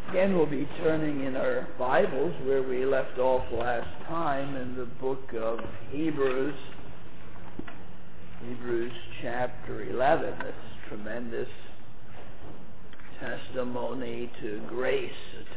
Again, we'll be turning in our Bibles where we left off last time in the book of Hebrews. Hebrews chapter 11, this tremendous testimony to grace,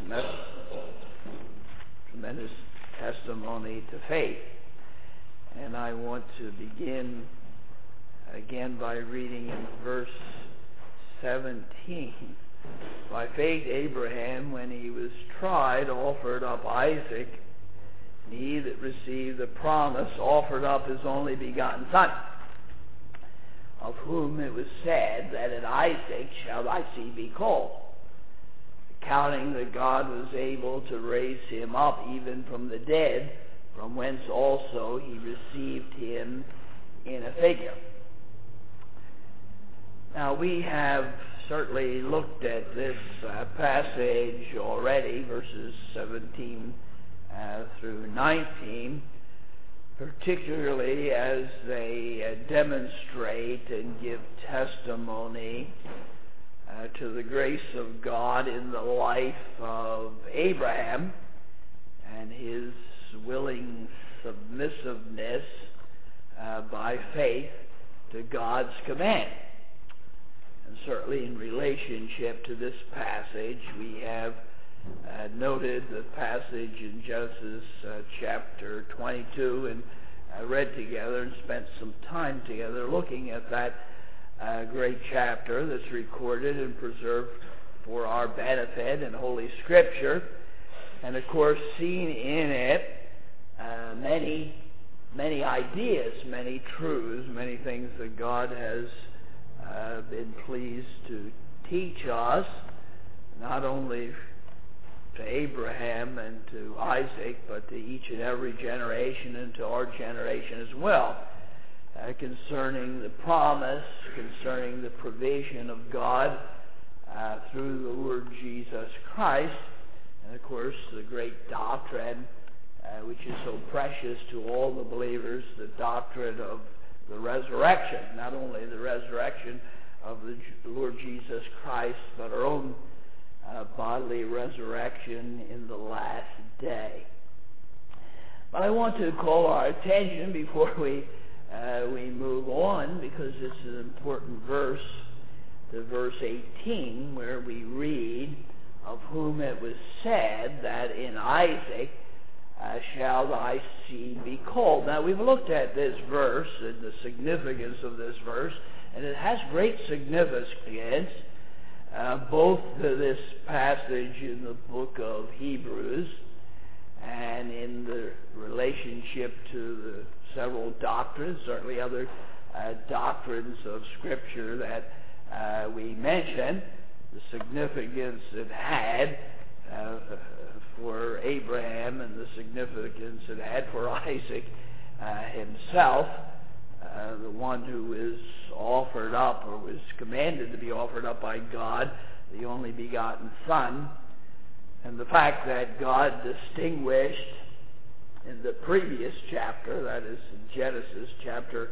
a tremendous testimony to faith. And I want to begin again by reading in verse 17. By faith Abraham, when he was tried, offered up Isaac, and he that received the promise offered up his only begotten son, of whom it was said that in Isaac shall thy seed be called, accounting that God was able to raise him up even from the dead, from whence also he received him in a figure. Now we have certainly looked at this passage already, verses 17 through 19, particularly as they demonstrate and give testimony to the grace of God in the life of Abraham and his willing submissiveness by faith to God's command. And certainly in relationship to this passage, we have noted the passage in Genesis chapter 22 and read together and spent some time together looking at that great chapter that's recorded and preserved for our benefit in Holy Scripture. And of course, seen in it many ideas, many truths, many things that God has been pleased to teach us, not only to Abraham and to Isaac, but to each and every generation and to our generation as well, concerning the promise, concerning the provision of God through the Lord Jesus Christ, and of course the great doctrine which is so precious to all the believers, the doctrine of the resurrection, not only the resurrection of the Lord Jesus Christ, but our own bodily resurrection in the last day. But I want to call our attention before we move on, because it's an important verse, to verse 18, where we read, of whom it was said that in Isaac shall thy seed be called. Now, we've looked at this verse and the significance of this verse, and it has great significance, both to this passage in the book of Hebrews and in the relationship to the several doctrines, certainly other doctrines of Scripture that we mentioned, the significance it had for Abraham and the significance it had for Isaac himself, the one who is offered up or was commanded to be offered up by God, the only begotten Son, and the fact that God distinguished in the previous chapter, that is in Genesis chapter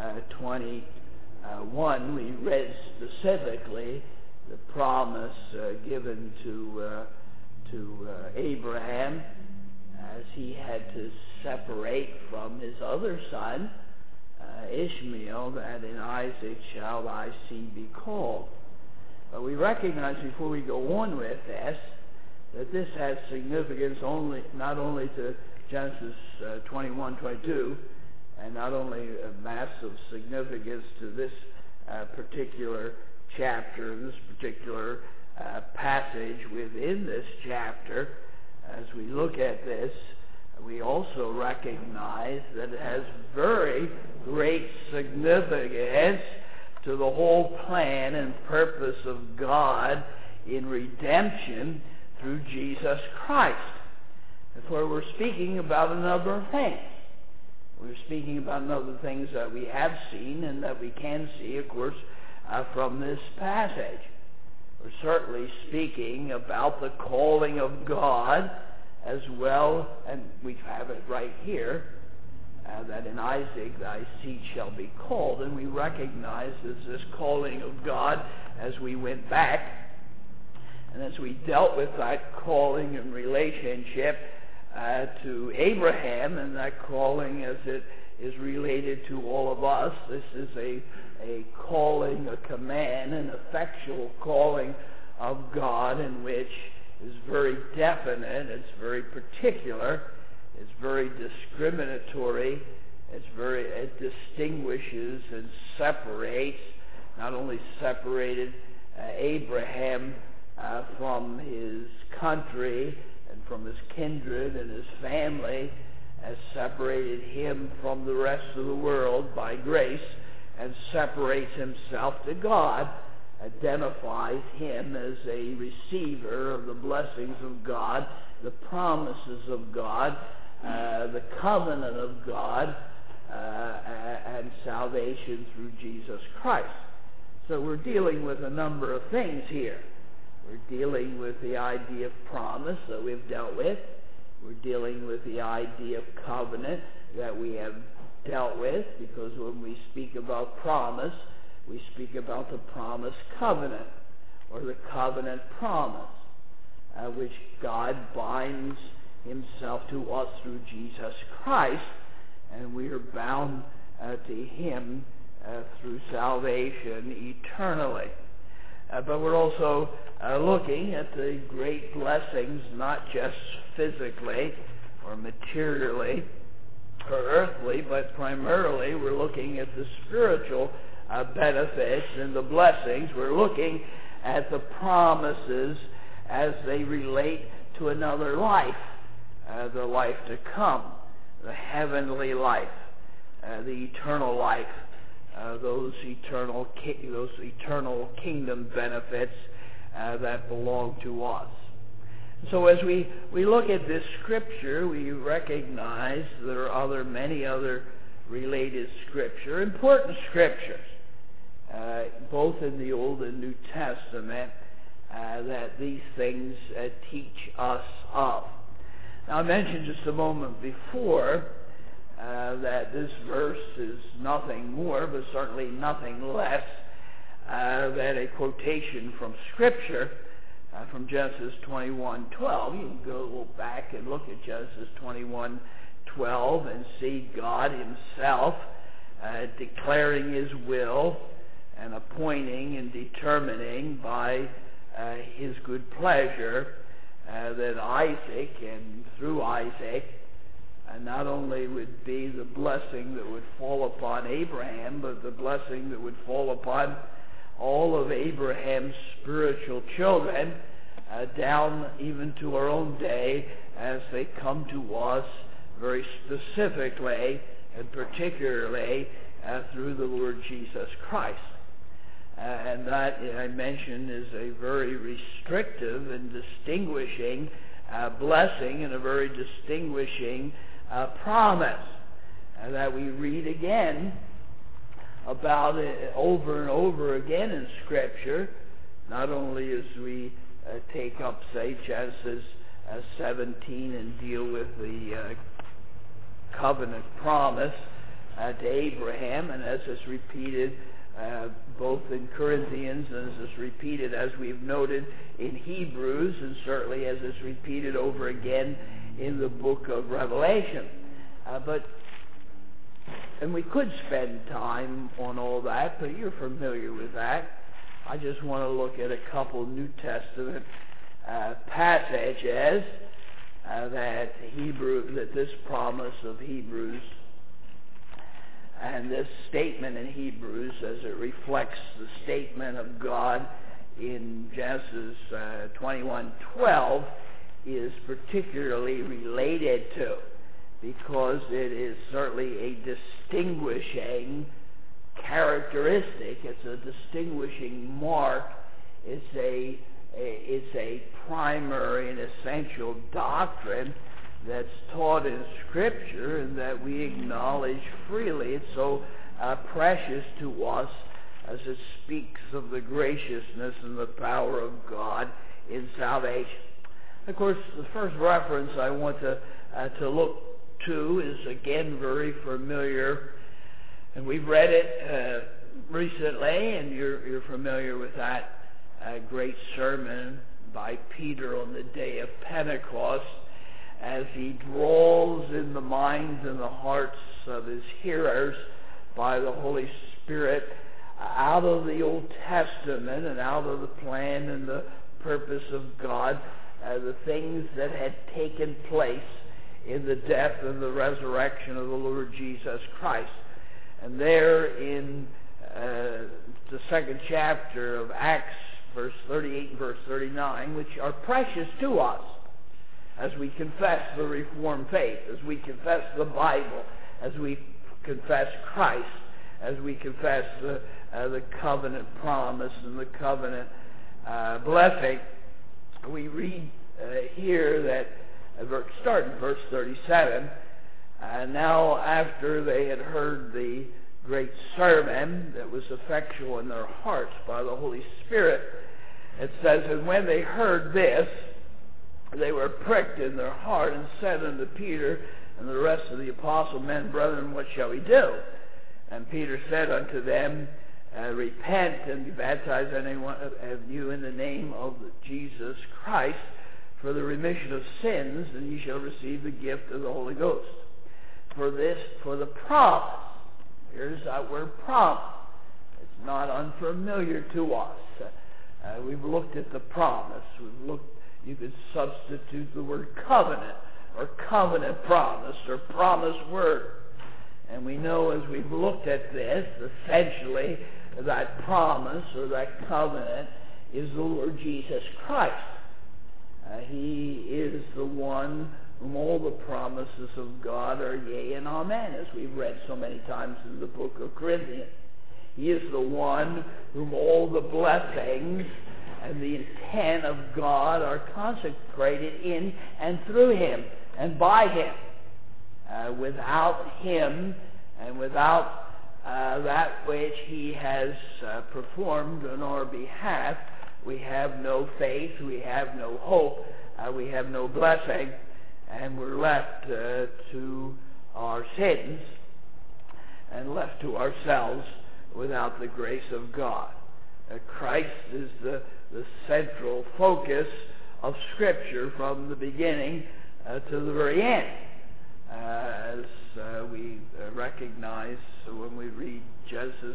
21, we read specifically the promise given to Abraham as he had to separate from his other son, Ishmael, that in Isaac shall thy seed be called. But we recognize before we go on with this that this has significance not only to Genesis 21, 22, and not only a massive significance to this particular chapter, this particular passage within this chapter. As we look at this, we also recognize that it has very great significance to the whole plan and purpose of God in redemption through Jesus Christ. Therefore, we're speaking about a number of things. We're speaking about a number of things that we have seen and that we can see, of course, from this passage. We're certainly speaking about the calling of God as well, and we have it right here, that in Isaac thy seed shall be called. And we recognize this calling of God as we went back And as we dealt with that calling and relationship to Abraham, and that calling as it is related to all of us, this is a calling, a command, an effectual calling of God, in which is very definite, it's very particular, it's very discriminatory, it distinguishes and separates, not only separated Abraham from his country and from his kindred and his family, has separated him from the rest of the world by grace, and separates himself to God, identifies him as a receiver of the blessings of God, the promises of God, the covenant of God, and salvation through Jesus Christ. So we're dealing with a number of things here. We're dealing with the idea of promise that we've dealt with. We're dealing with the idea of covenant that we have dealt with, because when we speak about promise, we speak about the promise covenant, or the covenant promise, which God binds himself to us through Jesus Christ, and we are bound to him through salvation eternally. But we're also looking at the great blessings, not just physically or materially or earthly, but primarily we're looking at the spiritual benefits and the blessings. We're looking at the promises as they relate to another life, the life to come, the heavenly life, the eternal life, those eternal kingdom benefits that belong to us. So as we look at this scripture, we recognize there are many other related scripture, important scriptures, both in the Old and New Testament, that these things teach us of. Now, I mentioned just a moment before that this verse is nothing more, but certainly nothing less than a quotation from Scripture, from Genesis 21:12. You can go back and look at Genesis 21:12 and see God himself declaring his will and appointing and determining by his good pleasure that Isaac, and through Isaac, not only would be the blessing that would fall upon Abraham, but the blessing that would fall upon all of Abraham's spiritual children, down even to our own day, as they come to us very specifically and particularly through the Lord Jesus Christ. And that, I mentioned, is a very restrictive and distinguishing blessing, and a very distinguishing promise that we read again about it over and over again in Scripture, not only as we take up, say, Genesis 17 and deal with the covenant promise to Abraham, and as is repeated both in Corinthians, and as is repeated, as we've noted, in Hebrews, and certainly as is repeated over again in the book of Revelation. And we could spend time on all that, but you're familiar with that. I just want to look at a couple New Testament passages that this promise of Hebrews and this statement in Hebrews, as it reflects the statement of God in Genesis 21:12, is particularly related to, because it is certainly a distinguishing characteristic. It's a distinguishing mark. It's a primary and essential doctrine that's taught in Scripture and that we acknowledge freely. It's so precious to us as it speaks of the graciousness and the power of God in salvation. Of course, the first reference I want to look to is again very familiar, and we've read it recently, and you're familiar with that great sermon by Peter on the day of Pentecost, as he draws in the minds and the hearts of his hearers by the Holy Spirit out of the Old Testament and out of the plan and the purpose of God, the things that had taken place in the death and the resurrection of the Lord Jesus Christ. And there in the second chapter of Acts, verse 38 and verse 39, which are precious to us as we confess the Reformed faith, as we confess the Bible, as we confess Christ, as we confess the covenant promise and the covenant blessing. We read here that, starting verse 37, now after they had heard the great sermon that was effectual in their hearts by the Holy Spirit, it says, and when they heard this, they were pricked in their heart and said unto Peter and the rest of the apostles, men, brethren, what shall we do? And Peter said unto them, repent and be baptized any one of you in the name of Jesus Christ for the remission of sins, and ye shall receive the gift of the Holy Ghost. For the promise. Here's that word promise. It's not unfamiliar to us. We've looked at the promise. You could substitute the word covenant, or covenant promise, or promise word. And we know as we've looked at this, essentially, that promise or that covenant is the Lord Jesus Christ. He is the one whom all the promises of God are yea and amen, as we've read so many times in the book of Corinthians. He is the one whom all the blessings and the intent of God are consecrated in and through him and by him. Without him and without that which he has performed on our behalf, we have no faith, we have no hope, we have no blessing, and we're left to our sins and left to ourselves without the grace of God. Christ is the central focus of Scripture from the beginning to the very end. As we recognize when we read Genesis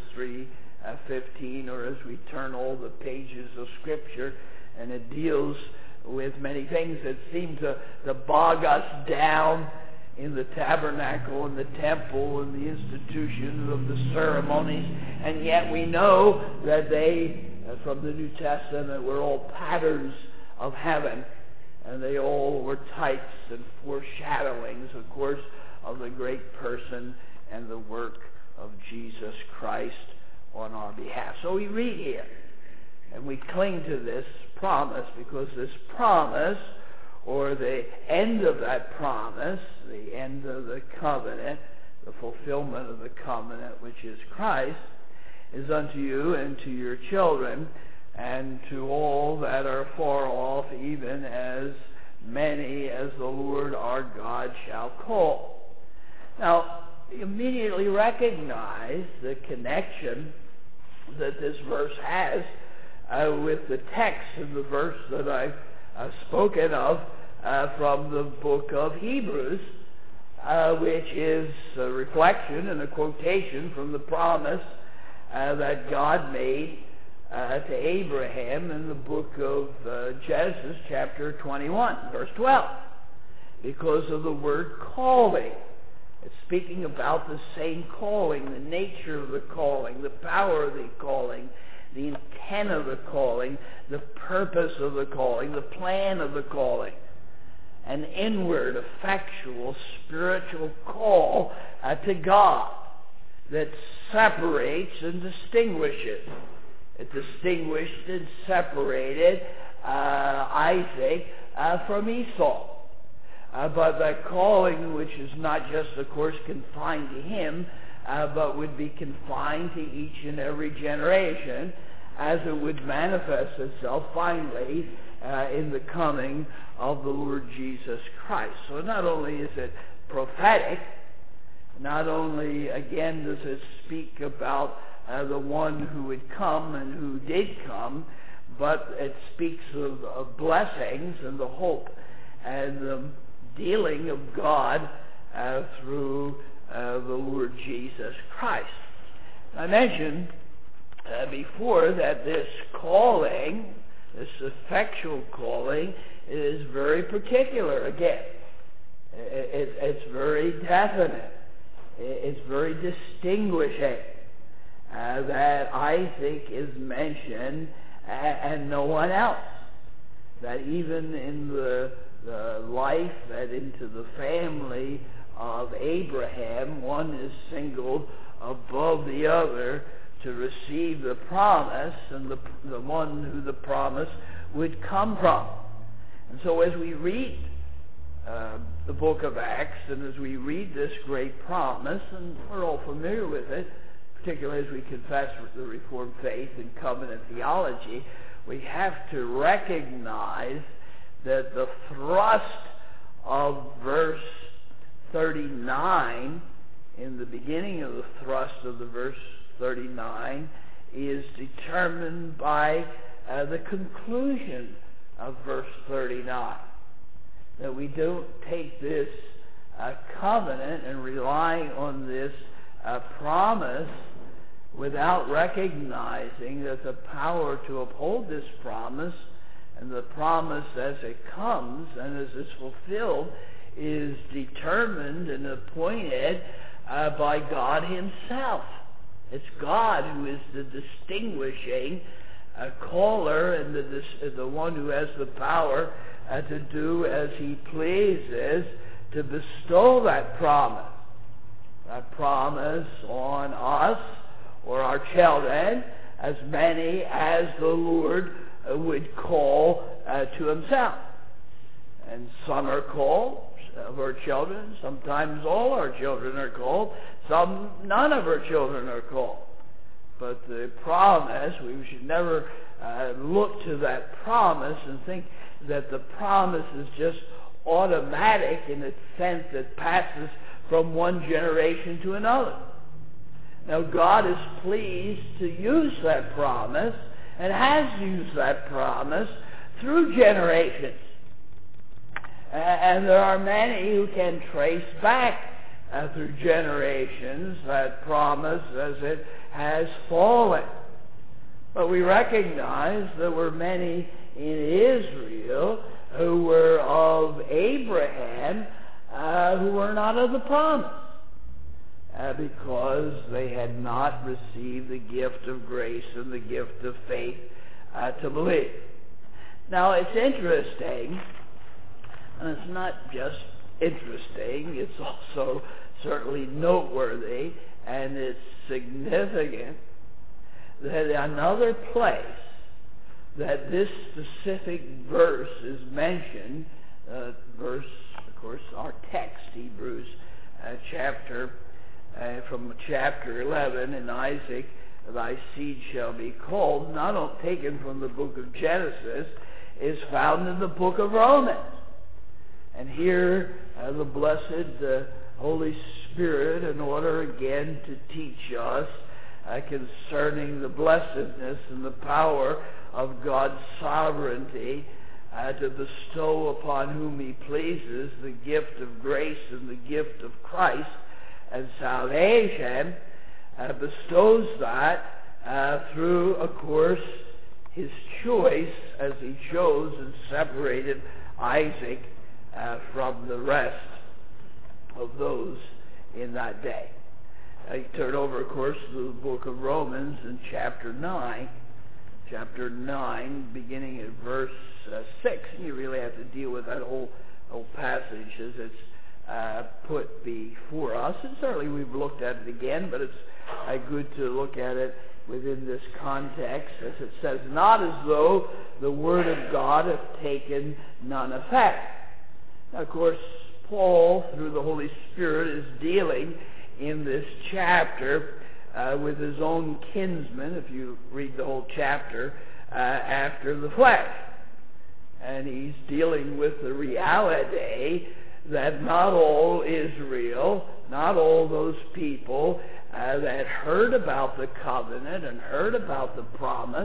3:15, or as we turn all the pages of Scripture, and it deals with many things that seem to bog us down in the tabernacle and the temple and the institutions of the ceremonies, and yet we know that they, from the New Testament, were all patterns of heaven, and they all were types and foreshadowings, of course, of the great person and the work of Jesus Christ on our behalf. So we read here, and we cling to this promise, because this promise, or the end of that promise, the end of the covenant, the fulfillment of the covenant, which is Christ, is unto you and to your children, and to all that are far off, even as many as the Lord our God shall call. Now, you immediately recognize the connection that this verse has with the text in the verse that I've spoken of from the book of Hebrews, which is a reflection and a quotation from the promise that God made to Abraham in the book of Genesis chapter 21, verse 12, because of the word calling. It's speaking about the same calling, the nature of the calling, the power of the calling, the intent of the calling, the purpose of the calling, the plan of the calling. An inward, effectual, spiritual call to God that separates and distinguishes. It distinguished and separated Isaac from Esau. But that calling, which is not just, of course, confined to him, but would be confined to each and every generation, as it would manifest itself finally in the coming of the Lord Jesus Christ. So not only is it prophetic, not only, again, does it speak about the one who would come and who did come, but it speaks of blessings and the hope and the dealing of God through the Lord Jesus Christ. I mentioned before that this calling, this effectual calling, is very particular again. It's very definite. It's very distinguishing. That I think is mentioned and no one else. That even in the life and into the family of Abraham, one is singled above the other to receive the promise and the one who the promise would come from. And so as we read the book of Acts and as we read this great promise, and we're all familiar with it, particularly as we confess the Reformed faith and covenant theology, we have to recognize that the thrust of verse 39, in the beginning of the thrust of the verse 39, is determined by the conclusion of verse 39. That we don't take this covenant and rely on this promise without recognizing that the power to uphold this promise and the promise as it comes and as it's fulfilled is determined and appointed by God himself. It's God who is the distinguishing caller and the one who has the power to do as he pleases to bestow that promise on us or our children, as many as the Lord would call to himself. And some are called of our children. Sometimes all our children are called. Some, none of our children are called. But the promise, we should never look to that promise and think that the promise is just automatic in the sense that passes from one generation to another. Now, God is pleased to use that promise and has used that promise through generations. And there are many who can trace back through generations that promise as it has fallen. But we recognize there were many in Israel who were of Abraham who were not of the promise because they had not received the gift of grace and the gift of faith to believe. Now, it's interesting, and it's not just interesting, it's also certainly noteworthy, and it's significant that another place that this specific verse is mentioned, verse, of course, our text, Hebrews from chapter 11, and Isaac, thy seed shall be called, not taken from the book of Genesis, is found in the book of Romans. And here, the blessed Holy Spirit, in order again to teach us concerning the blessedness and the power of God's sovereignty to bestow upon whom he pleases the gift of grace and the gift of Christ and salvation, bestows that through, of course, his choice as he chose and separated Isaac from the rest of those in that day. I turn over, of course, to the book of Romans in chapter 9, beginning at verse 6. And you really have to deal with that whole passage as it's put before us. And certainly we've looked at it again, but it's good to look at it within this context, as it says, not as though the word of God hath taken none effect. Now, of course, Paul, through the Holy Spirit, is dealing in this chapter with his own kinsmen, if you read the whole chapter, after the flesh. And he's dealing with the reality that not all Israel, not all those people that heard about the covenant and heard about the promise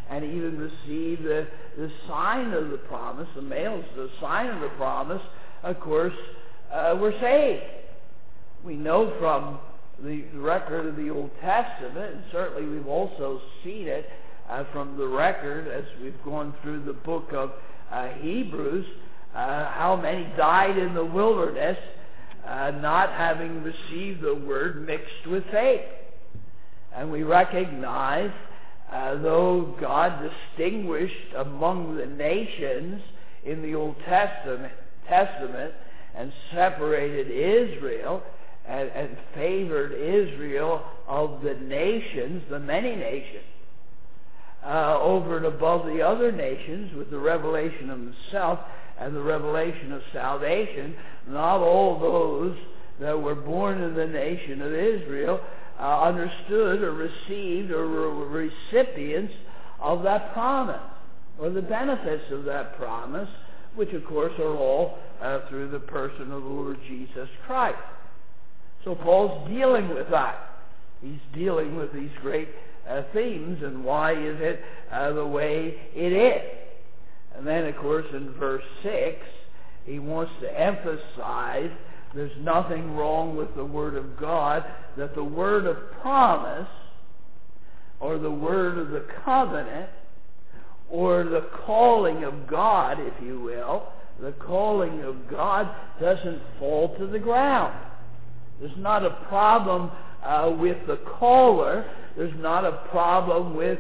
and even receive the sign of the promise, the males, the sign of the promise, of course, were saved. We know from the record of the Old Testament, and certainly we've also seen it from the record as we've gone through the book of Hebrews, how many died in the wilderness not having received the word mixed with faith. And we recognize, though God distinguished among the nations in the Old Testament and separated Israel and favored Israel of the nations, the many nations, over and above the other nations with the revelation of himself and the revelation of salvation, not all those that were born in the nation of Israel understood or received or were recipients of that promise or the benefits of that promise, which of course are all through the person of the Lord Jesus Christ. So Paul's dealing with that. He's dealing with these great themes, and why is it the way it is. And then, of course, in verse 6, he wants to emphasize there's nothing wrong with the Word of God, that the word of promise, or the word of the covenant, or the calling of God, if you will, the calling of God doesn't fall to the ground. There's not a problem with the caller. There's not a problem with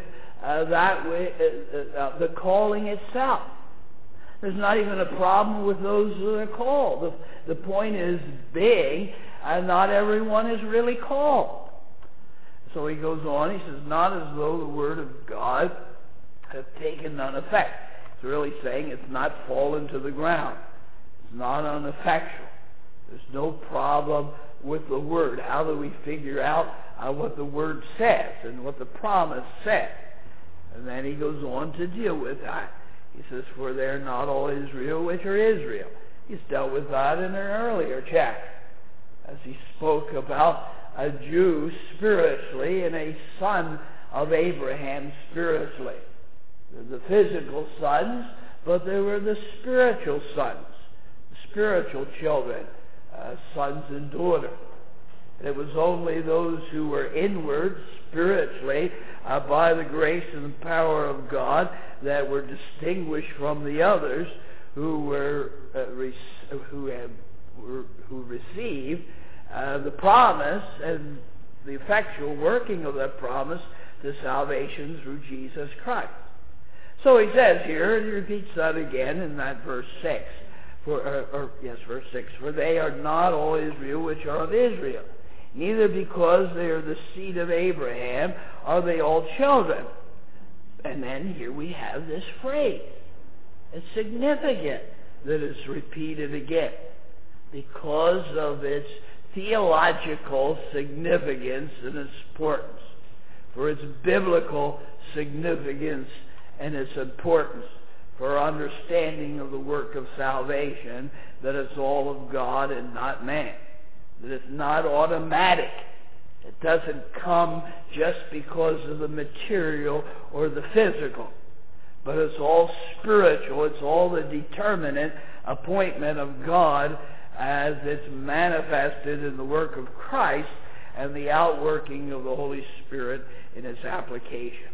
the calling itself. There's not even a problem with those who are called. The point is being, not everyone is really called. So he goes on, he says, not as though the word of God have taken none effect. It's really saying it's not fallen to the ground. It's not ineffectual. There's no problem with the word. How do we figure out what the word says and what the promise says? And then he goes on to deal with that. He says, for they are not all Israel which are Israel. He's dealt with that in an earlier chapter, as he spoke about a Jew spiritually and a son of Abraham spiritually. They're the physical sons, but they were the spiritual sons, the spiritual children, sons and daughters. It was only those who were inward spiritually by the grace and the power of God that were distinguished from the others who received the promise and the effectual working of that promise to salvation through Jesus Christ. So he says here, and he repeats that again in that verse 6. Verse 6. For they are not all Israel which are of Israel, neither because they are the seed of Abraham are they all children. And then here we have this phrase. It's significant that it's repeated again because of its theological significance and its importance, for its biblical significance and its importance, for understanding of the work of salvation, that it's all of God and not man, that it's not automatic. It doesn't come just because of the material or the physical, but it's all spiritual. It's all the determinate appointment of God as it's manifested in the work of Christ and the outworking of the Holy Spirit in its application.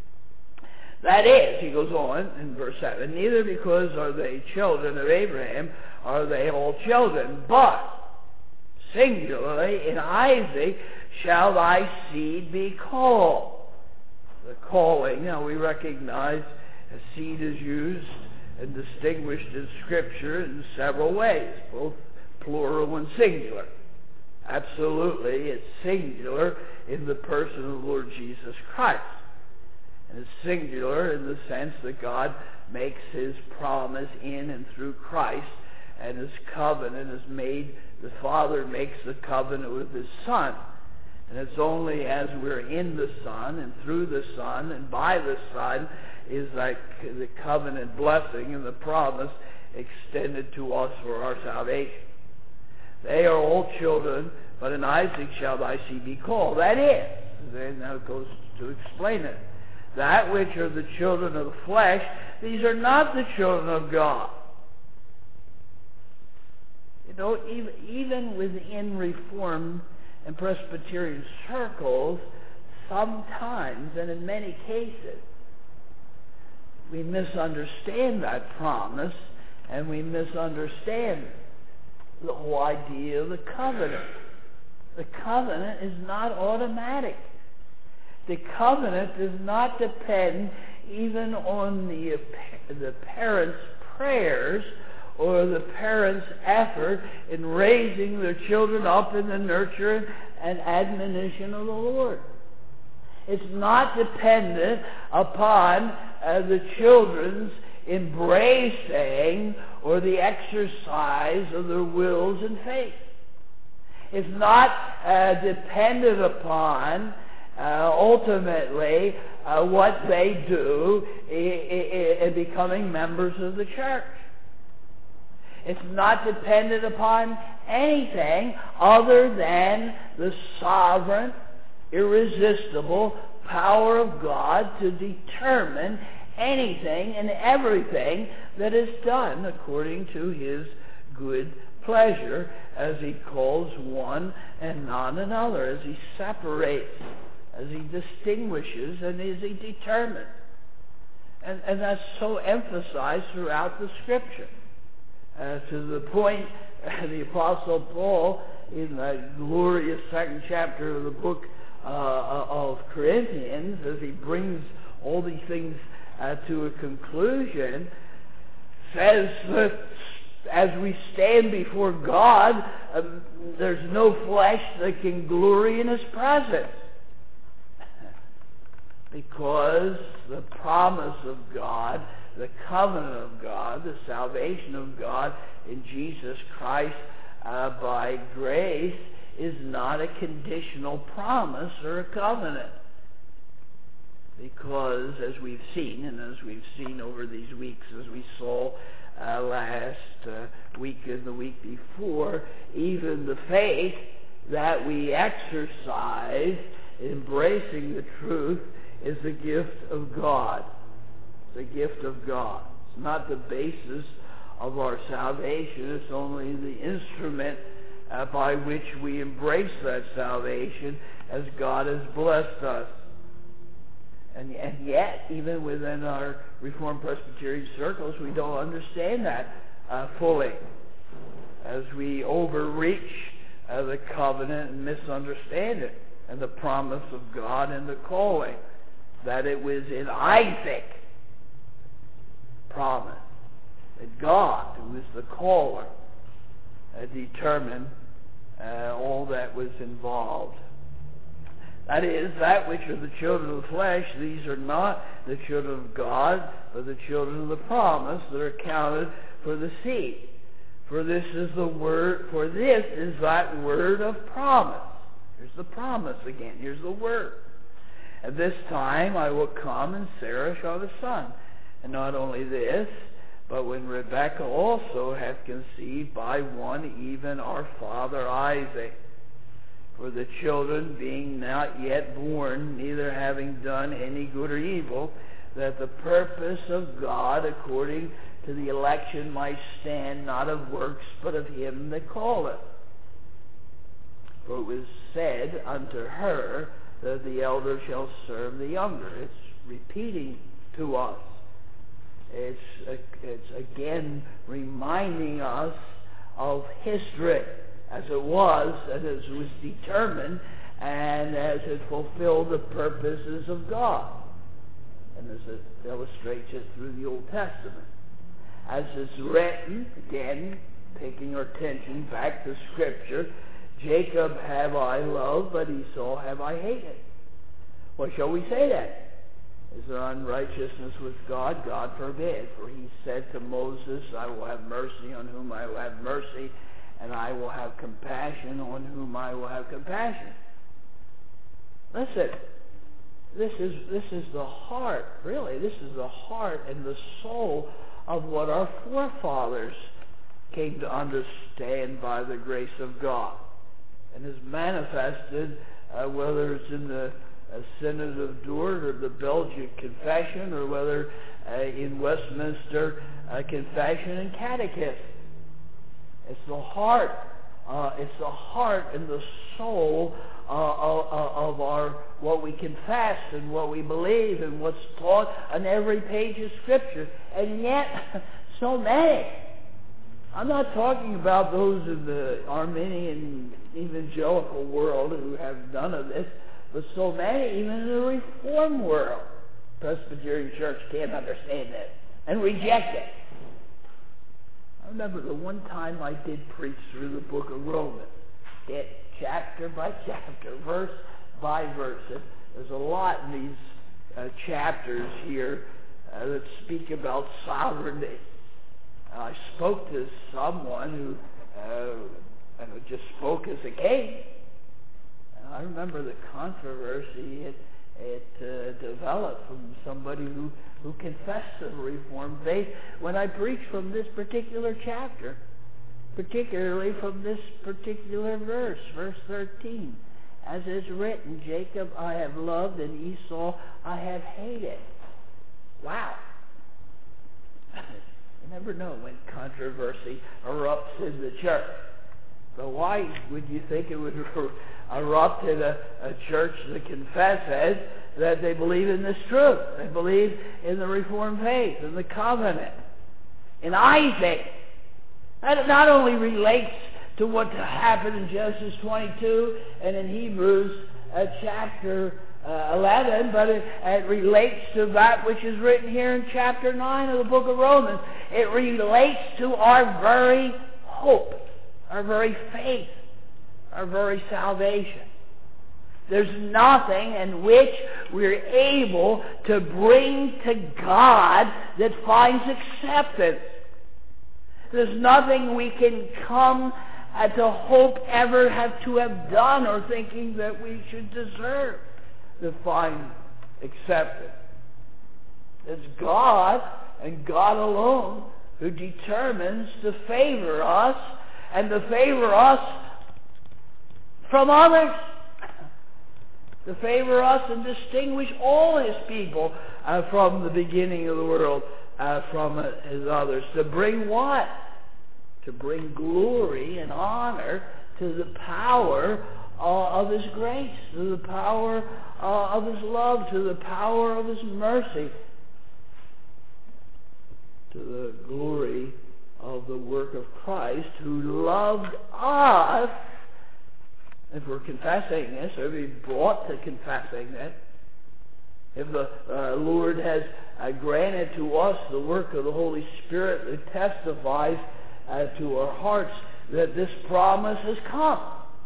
That is, he goes on in verse 7, neither because are they children of Abraham are they all children, but singularly in Isaac shall thy seed be called. The calling, now we recognize a seed is used and distinguished in Scripture in several ways, both plural and singular. Absolutely, it's singular in the person of the Lord Jesus Christ. And it's singular in the sense that God makes his promise in and through Christ, and his covenant is made, the Father makes the covenant with his Son. And it's only as we're in the Son and through the Son and by the Son is like the covenant blessing and the promise extended to us for our salvation. They are all children, but in Isaac shall thy seed be called. That is, then now it goes to explain it. that which are the children of the flesh, these are not the children of God. You know, even within Reformed and Presbyterian circles, sometimes, and in many cases, we misunderstand that promise, and we misunderstand the whole idea of the covenant. The covenant is not automatic. The covenant does not depend even on the parents' prayers or the parents' effort in raising their children up in the nurture and admonition of the Lord. It's not dependent upon the children's embracing or the exercise of their wills and faith. It's not dependent upon ultimately what they do in becoming members of the church. It's not dependent upon anything other than the sovereign, irresistible power of God to determine anything and everything that is done according to His good pleasure, as He calls one and not another, as He separates, as He distinguishes, and as He determines. And that's so emphasized throughout the Scripture. To the point, the Apostle Paul, in the glorious second chapter of the book of Corinthians, as he brings all these things to a conclusion, says that as we stand before God, there's no flesh that can glory in His presence. Because the promise of God, the covenant of God, the salvation of God in Jesus Christ by grace is not a conditional promise or a covenant. Because as we've seen, and as we've seen over these weeks, as we saw last week and the week before, even the faith that we exercise, embracing the truth, is a gift of God. It's a gift of God. It's not the basis of our salvation. It's only the instrument by which we embrace that salvation as God has blessed us. And yet, even within our Reformed Presbyterian circles, we don't understand that fully. As we overreach the covenant and misunderstand it, and the promise of God and the calling, that it was in Isaac promise that God, who is the caller, determined all that was involved. That is, that which are the children of the flesh, these are not the children of God, but the children of the promise that are counted for the seed. For this is the word, for this is that word of promise. Here's the promise again. Here's the word. At this time I will come, and Sarah shall have a son. And not only this, but when Rebekah also hath conceived by one, even our father Isaac. For the children being not yet born, neither having done any good or evil, that the purpose of God according to the election might stand, not of works, but of him that calleth. For it was said unto her that the elder shall serve the younger. It's repeating to us. It's again reminding us of history as it was, and as it was determined, and as it fulfilled the purposes of God, and as it illustrates it through the Old Testament. As it's written, again, taking our attention back to Scripture, Jacob have I loved, but Esau have I hated. What shall we say then? Is there unrighteousness with God? God forbid. For he said to Moses, I will have mercy on whom I will have mercy, and I will have compassion on whom I will have compassion. Listen, this is the heart, really, this is the heart and the soul of what our forefathers came to understand by the grace of God, and is manifested, whether it's in the Synod of Dort or the Belgic Confession, or whether in Westminster Confession and Catechism. It's the heart. It's the heart and the soul of our what we confess and what we believe and what's taught on every page of Scripture. And yet, so many. I'm not talking about those in the Arminian evangelical world who have none of this, but so many, even in the Reformed world. Presbyterian Church can't understand this and reject it. I remember the one time I did preach through the book of Romans, chapter by chapter, verse by verse. There's a lot in these chapters here that speak about sovereignty. I spoke to someone who just spoke as a king. And I remember the controversy it developed from somebody who confessed the Reformed faith when I preached from this particular chapter, particularly from this particular verse, verse 13. As is written, Jacob I have loved and Esau I have hated. Wow. You never know when controversy erupts in the church. But why would you think it would erupt in a church that confesses that they believe in this truth? They believe in the Reformed faith, in the covenant, in Isaac. That not only relates to what happened in Genesis 22 and in Hebrews chapter 11, but it relates to that which is written here in chapter 9 of the book of Romans. It relates to our very hope, our very faith, our very salvation. There's nothing in which we're able to bring to God that finds acceptance. There's nothing we can come to hope ever have to have done or thinking that we should deserve to find acceptance. It's God and God alone who determines to favor us and to favor us from others, to favor us and distinguish all His people from the beginning of the world from His others. To bring what? To bring glory and honor to the power of His grace, to the power of His love, to the power of His mercy, to the glory of the work of Christ who loved us. If we're confessing this, or we brought to confessing this, if the Lord has granted to us the work of the Holy Spirit that testifies to our hearts that this promise has come.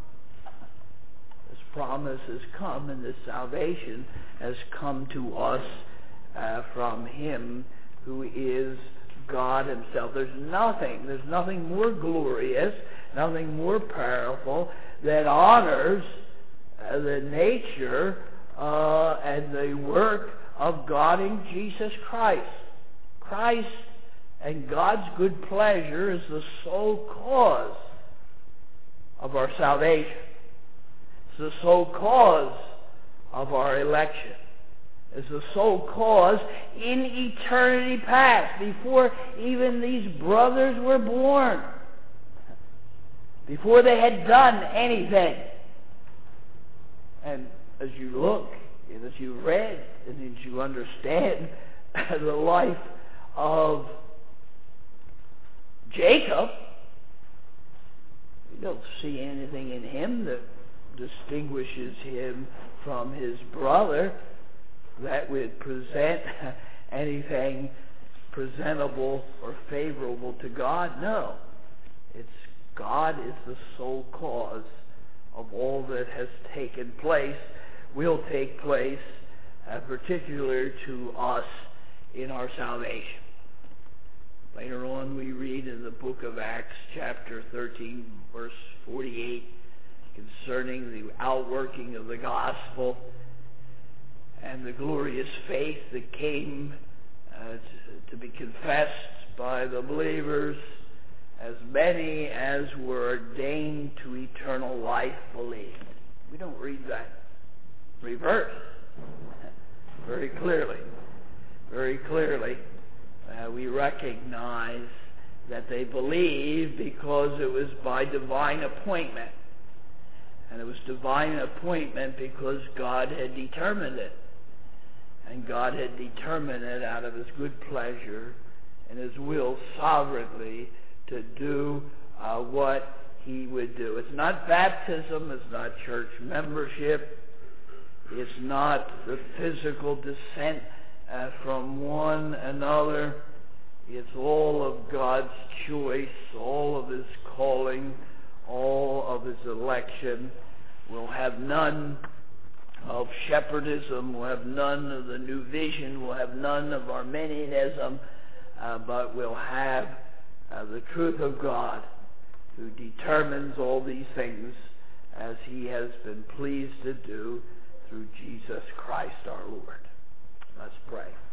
This promise has come, and this salvation has come to us from Him who is God Himself. There's nothing more glorious, nothing more powerful that honors the nature and the work of God in Jesus Christ. Christ and God's good pleasure is the sole cause of our salvation. It's the sole cause of our election. It's the sole cause in eternity past, before even these brothers were born, before they had done anything. And as you look, and as you read, and as you understand the life of Jacob, you don't see anything in him that distinguishes him from his brother that would present anything presentable or favorable to God. No. It's God is the sole cause of all that has taken place, will take place, particular to us in our salvation. Later on we read in the book of Acts chapter 13 verse 48 concerning the outworking of the gospel and the glorious faith that came to be confessed by the believers. As many as were ordained to eternal life believed. We don't read that reverse. Very clearly. Very clearly. We recognize that they believed because it was by divine appointment. And it was divine appointment because God had determined it. And God had determined it out of His good pleasure and His will sovereignly to do what He would do. It's not baptism. It's not church membership. It's not the physical descent from one another. It's all of God's choice, all of His calling, all of His election. We'll have none of shepherdism. We'll have none of the New Vision. We'll have none of Arminianism. But we'll have the truth of God, who determines all these things as He has been pleased to do through Jesus Christ our Lord. Let's pray.